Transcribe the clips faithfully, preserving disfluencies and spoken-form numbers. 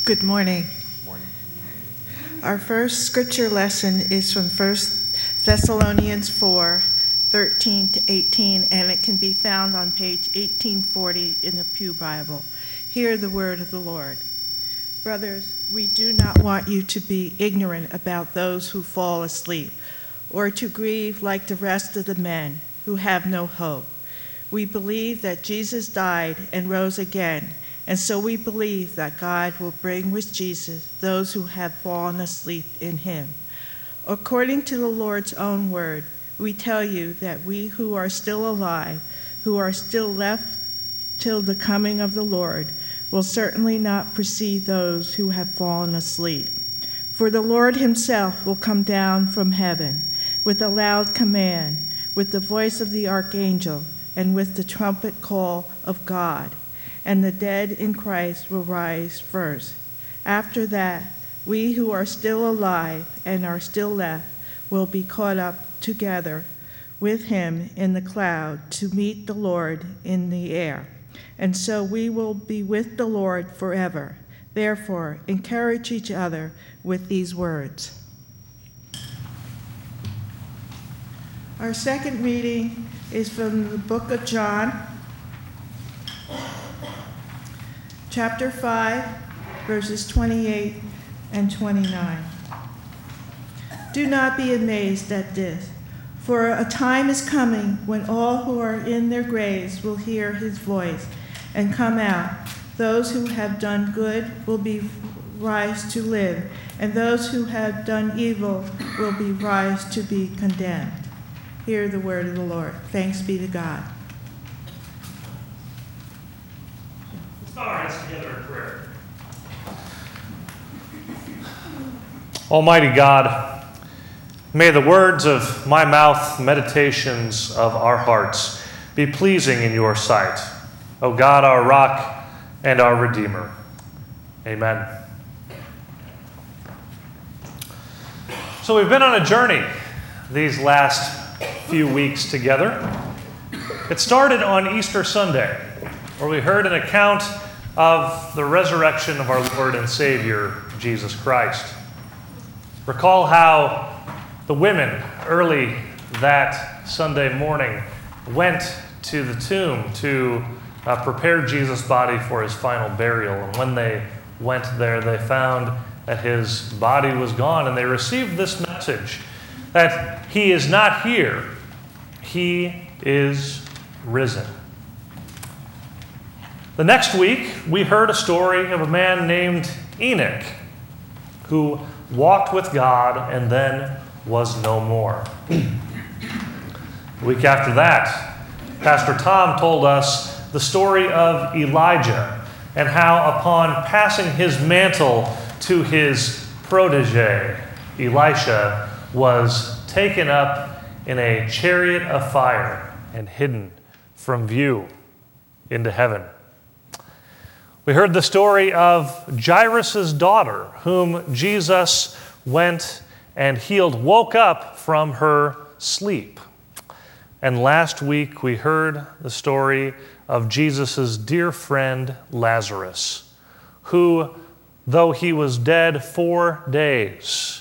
Good morning. Good morning. Our first scripture lesson is from First Thessalonians four, thirteen to eighteen, and it can be found on page eighteen forty in the Pew Bible. Hear the word of the Lord. Brothers, we do not want you to be ignorant about those who fall asleep, or to grieve like the rest of the men who have no hope. We believe that Jesus died and rose again, and so we believe that God will bring with Jesus those who have fallen asleep in him. According to the Lord's own word, we tell you that we who are still alive, who are still left till the coming of the Lord, will certainly not precede those who have fallen asleep. For the Lord himself will come down from heaven with a loud command, with the voice of the archangel, and with the trumpet call of God. And the dead in Christ will rise first. After that, we who are still alive and are still left will be caught up together with him in the cloud to meet the Lord in the air. And so we will be with the Lord forever. Therefore, encourage each other with these words. Our second reading is from the book of John, chapter five, verses twenty-eight and twenty-nine. Do not be amazed at this, for a time is coming when all who are in their graves will hear his voice and come out. Those who have done good will be rise to live, and those who have done evil will be rise to be condemned. Hear the word of the Lord. Thanks be to God. Let's bow our heads together in prayer. Almighty God, may the words of my mouth, meditations of our hearts, be pleasing in your sight, O God, our rock and our Redeemer. Amen. So we've been on a journey these last few weeks together. It started on Easter Sunday, where we heard an account of the resurrection of our Lord and Savior, Jesus Christ. Recall how the women early that Sunday morning went to the tomb to uh, prepare Jesus' body for his final burial. And when they went there, they found that his body was gone, and they received this message that he is not here, he is risen. The next week, we heard a story of a man named Enoch who walked with God and then was no more. The week after that, Pastor Tom told us the story of Elijah and how upon passing his mantle to his protege, Elisha, was taken up in a chariot of fire and hidden from view into heaven. We heard the story of Jairus' daughter, whom Jesus went and healed, woke up from her sleep. And last week we heard the story of Jesus' dear friend Lazarus, who, though he was dead four days,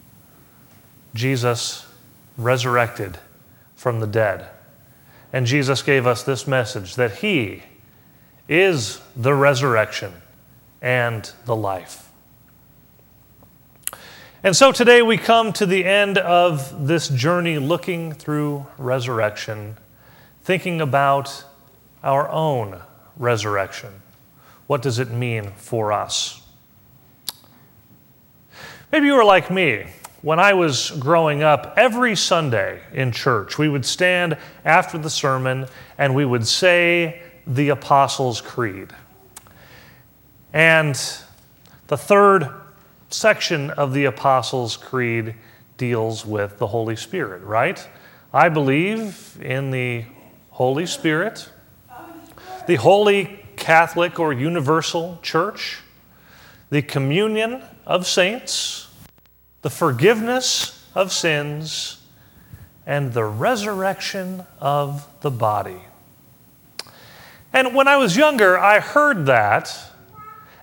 Jesus resurrected from the dead. And Jesus gave us this message, that he is the resurrection and the life. And so today we come to the end of this journey looking through resurrection, thinking about our own resurrection. What does it mean for us? Maybe you were like me. When I was growing up, every Sunday in church, we would stand after the sermon and we would say the Apostles' Creed. And the third section of the Apostles' Creed deals with the Holy Spirit, right? I believe in the Holy Spirit, the Holy Catholic or Universal Church, the communion of saints, the forgiveness of sins, and the resurrection of the body. And when I was younger, I heard that,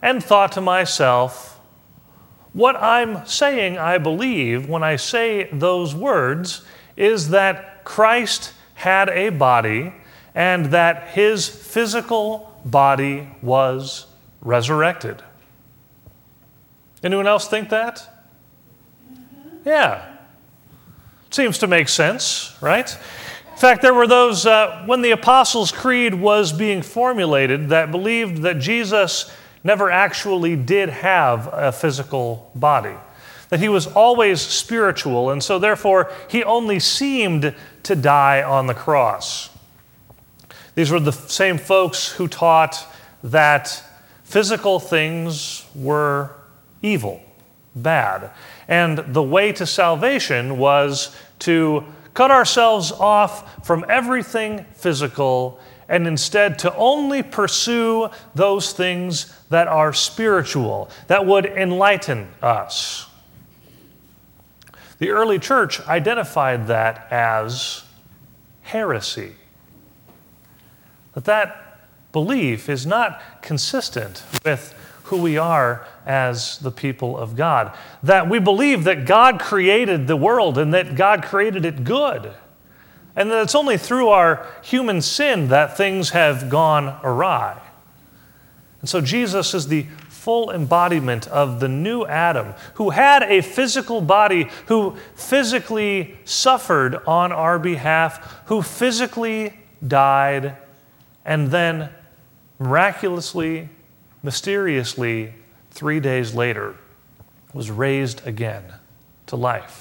and thought to myself, what I'm saying I believe when I say those words is that Christ had a body and that his physical body was resurrected. Anyone else think that? Yeah. Seems to make sense, right? In fact, there were those, uh, when the Apostles' Creed was being formulated, that believed that Jesus never actually did have a physical body, that he was always spiritual, and so therefore he only seemed to die on the cross. These were the same folks who taught that physical things were evil, bad, and the way to salvation was to cut ourselves off from everything physical and instead to only pursue those things that are spiritual, that would enlighten us. The early church identified that as heresy. That that belief is not consistent with who we are as the people of God. That we believe that God created the world and that God created it good. And that it's only through our human sin that things have gone awry. And so Jesus is the full embodiment of the new Adam, who had a physical body, who physically suffered on our behalf, who physically died, and then miraculously, mysteriously, three days later, was raised again to life.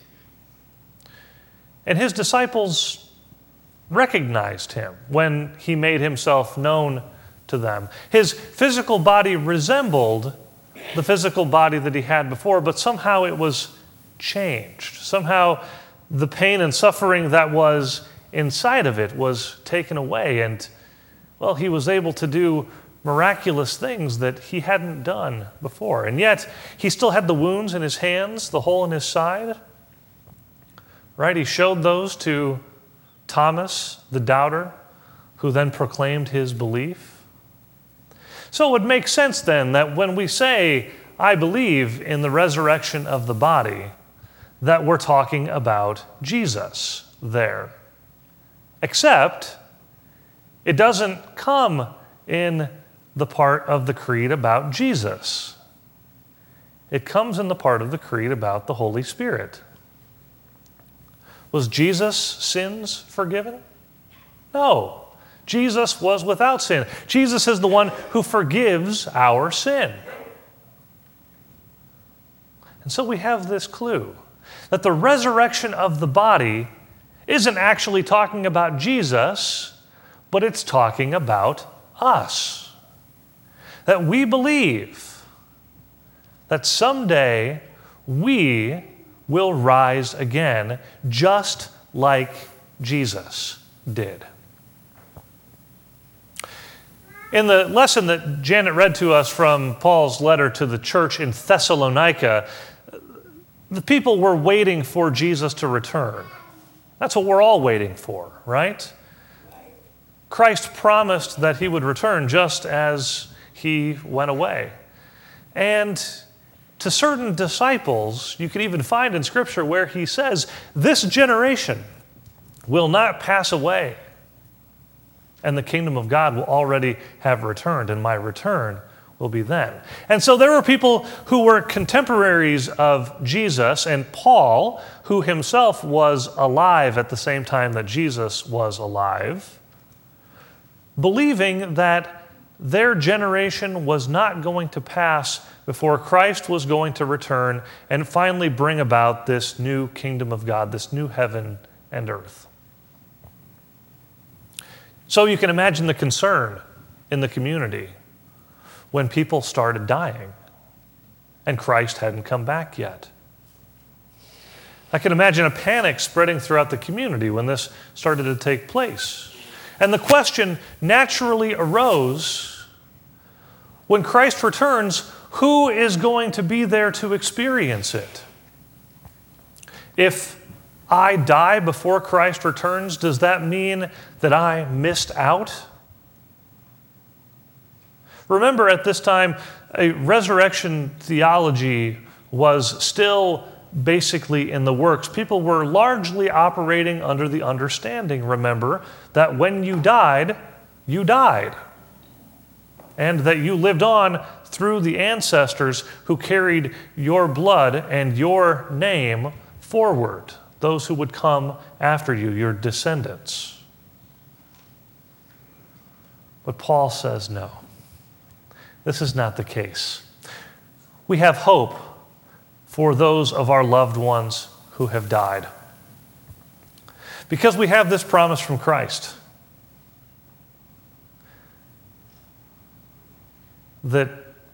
And his disciples recognized him when he made himself known to them. His physical body resembled the physical body that he had before, but somehow it was changed. Somehow the pain and suffering that was inside of it was taken away, and, well, he was able to do miraculous things that he hadn't done before. And yet, he still had the wounds in his hands, the hole in his side. Right? He showed those to Thomas, the doubter, who then proclaimed his belief. So it would make sense then that when we say, I believe in the resurrection of the body, that we're talking about Jesus there. Except, it doesn't come in the part of the creed about Jesus. It comes in the part of the creed about the Holy Spirit. Was Jesus' sins forgiven? No. Jesus was without sin. Jesus is the one who forgives our sin. And so we have this clue that the resurrection of the body isn't actually talking about Jesus, but it's talking about us. That we believe that someday we will rise again, just like Jesus did. In the lesson that Janet read to us from Paul's letter to the church in Thessalonica, the people were waiting for Jesus to return. That's what we're all waiting for, right? Christ promised that he would return just as he went away. And to certain disciples, you can even find in Scripture where he says, this generation will not pass away, and the kingdom of God will already have returned, and my return will be then. And so there were people who were contemporaries of Jesus, and Paul, who himself was alive at the same time that Jesus was alive, believing that their generation was not going to pass before Christ was going to return and finally bring about this new kingdom of God, this new heaven and earth. So you can imagine the concern in the community when people started dying and Christ hadn't come back yet. I can imagine a panic spreading throughout the community when this started to take place. And the question naturally arose, when Christ returns, who is going to be there to experience it? If I die before Christ returns, does that mean that I missed out? Remember, at this time, a resurrection theology was still basically in the works. People were largely operating under the understanding, remember, that when you died, you died. And that you lived on through the ancestors who carried your blood and your name forward, those who would come after you, your descendants. But Paul says no. This is not the case. We have hope for those of our loved ones who have died, because we have this promise from Christ that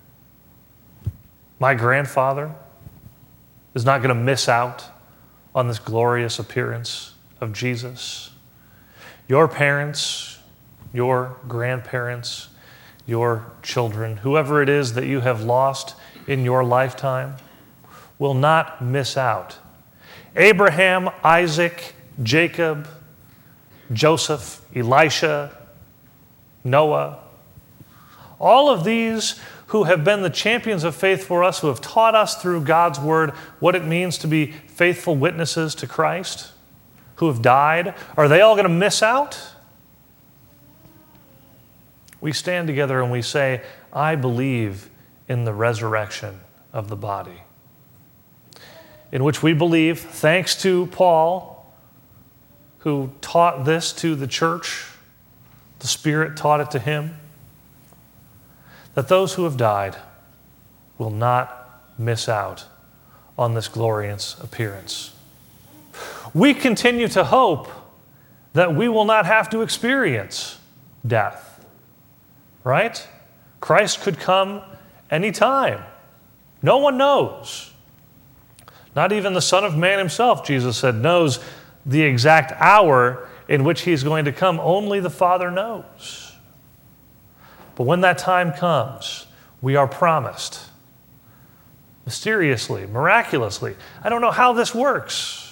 my grandfather is not going to miss out on this glorious appearance of Jesus. Your parents, your grandparents, your children, whoever it is that you have lost in your lifetime, will not miss out. Abraham, Isaac, Jacob, Joseph, Elisha, Noah, all of these who have been the champions of faith for us, who have taught us through God's word what it means to be faithful witnesses to Christ, who have died, are they all going to miss out? We stand together and we say, I believe in the resurrection of the body, in which we believe, thanks to Paul, who taught this to the church, the Spirit taught it to him, that those who have died will not miss out on this glorious appearance. We continue to hope that we will not have to experience death, right? Christ could come anytime. No one knows. Not even the Son of Man himself, Jesus said, knows the exact hour in which he's going to come. Only the Father knows. But when that time comes, we are promised, mysteriously, miraculously, I don't know how this works,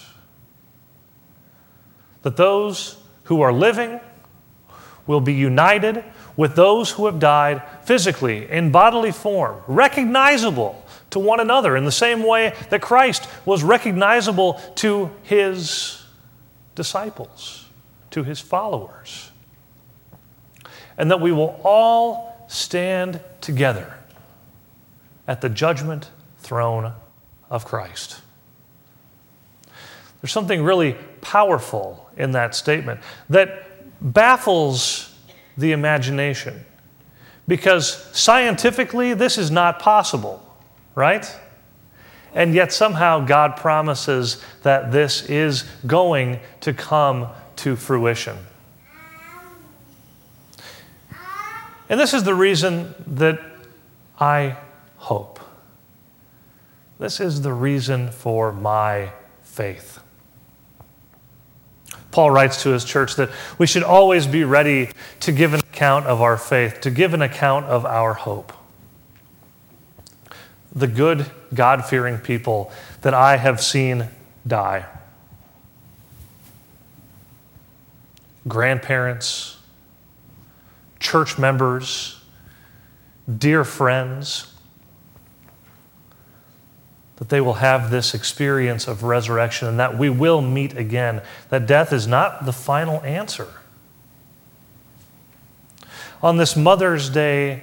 that those who are living will be united with those who have died physically, in bodily form, recognizable to one another in the same way that Christ was recognizable to his disciples, to his followers. And that we will all stand together at the judgment throne of Christ. There's something really powerful in that statement that baffles the imagination, because scientifically this is not possible, right? And yet somehow God promises that this is going to come to fruition. And this is the reason that I hope. This is the reason for my faith. Paul writes to his church that we should always be ready to give an account of our faith, to give an account of our hope. The good, God-fearing people that I have seen die. Grandparents, church members, dear friends, that they will have this experience of resurrection and that we will meet again, that death is not the final answer. On this Mother's Day,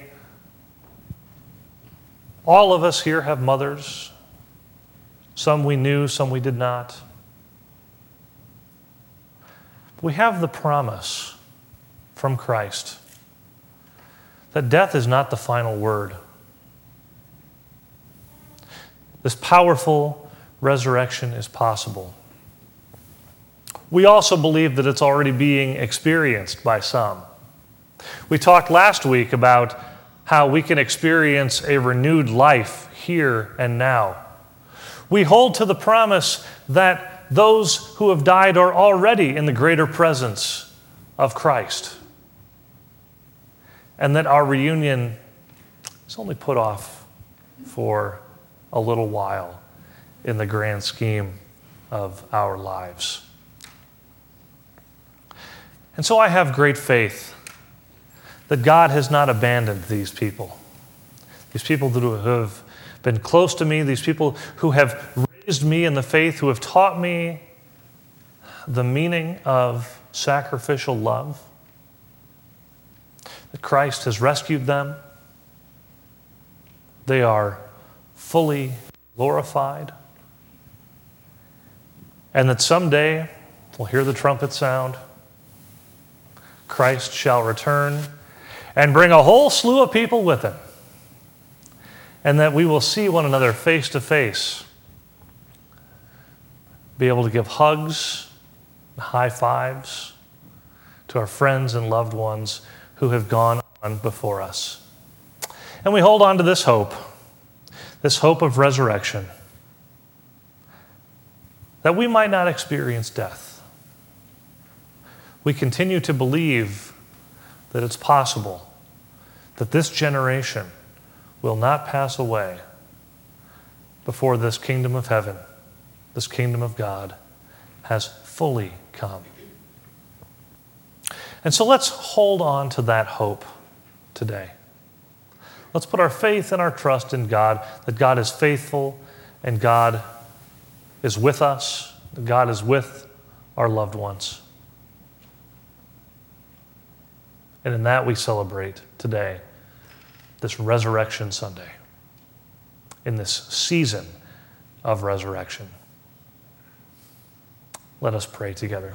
all of us here have mothers. Some we knew, some we did not. We have the promise from Christ that death is not the final word. This powerful resurrection is possible. We also believe that it's already being experienced by some. We talked last week about how we can experience a renewed life here and now. We hold to the promise that those who have died are already in the greater presence of Christ, and that our reunion is only put off for a little while in the grand scheme of our lives. And so I have great faith that God has not abandoned these people. These people who have been close to me, these people who have raised me in the faith, who have taught me the meaning of sacrificial love, that Christ has rescued them. They are fully glorified. And that someday we'll hear the trumpet sound. Christ shall return and bring a whole slew of people with him. And that we will see one another face to face, be able to give hugs, high fives to our friends and loved ones who have gone on before us. And we hold on to this hope, this hope of resurrection, that we might not experience death. We continue to believe that it's possible that this generation will not pass away before this kingdom of heaven, this kingdom of God, has fully come. And so let's hold on to that hope today. Let's put our faith and our trust in God, that God is faithful and God is with us, that God is with our loved ones. And in that we celebrate today, this Resurrection Sunday, in this season of resurrection. Let us pray together.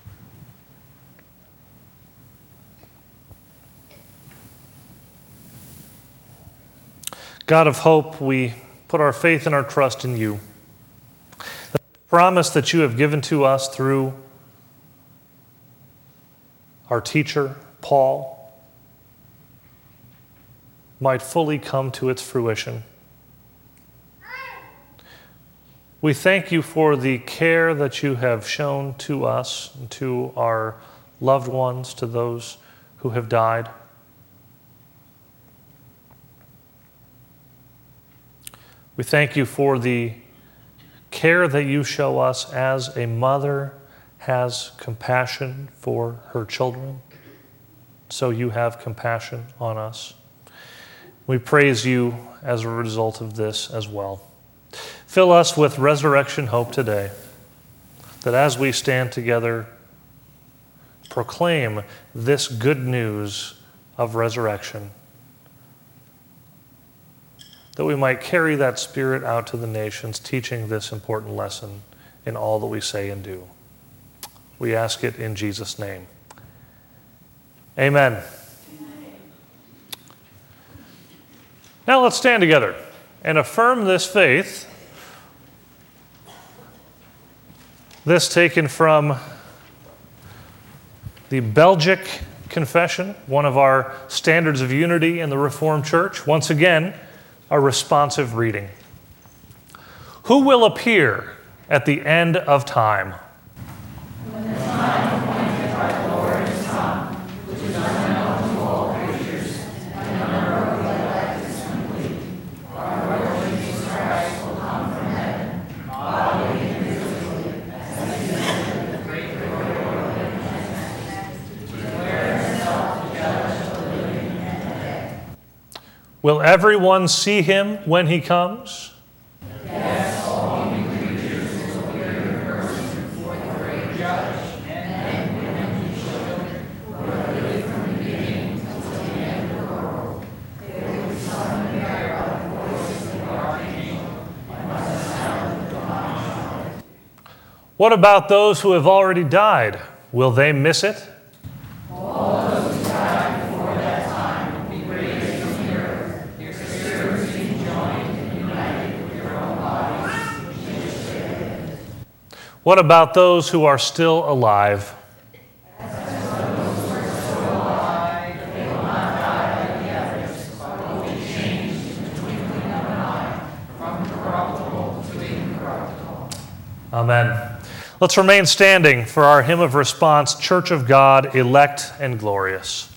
God of hope, we put our faith and our trust in you. The promise that you have given to us through our teacher, Paul, might fully come to its fruition. We thank you for the care that you have shown to us and to our loved ones, to those who have died. We thank you for the care that you show us as a mother has compassion for her children. So you have compassion on us. We praise you as a result of this as well. Fill us with resurrection hope today, that as we stand together, proclaim this good news of resurrection, that we might carry that spirit out to the nations, teaching this important lesson in all that we say and do. We ask it in Jesus' name. Amen. Now let's stand together and affirm this faith. This taken from the Belgic Confession, one of our standards of unity in the Reformed Church. Once again, a responsive reading. Who will appear at the end of time? When the time appointed by the Lord is come, which is unknown to all creatures, and the number of the elect is complete. Our Lord Jesus Christ will come from heaven, bodily and physically, as he descended with great glory over the heavens, to declare himself the judge of the living and the dead. Will everyone see him when he comes? Yes, all human creatures will appear in person before the great judge, men, women, and children, who are living from the beginning until the end of the world. They will be summoned there by the voice of the archangel and by the sound of the divine trumpet. What about those who have already died? Will they miss it? All those who died before that time will be raised from the earth, their spirits being joined and united with their own bodies, in which they live. What about those who are still alive? Amen. Let's remain standing for our hymn of response, Church of God, elect and glorious.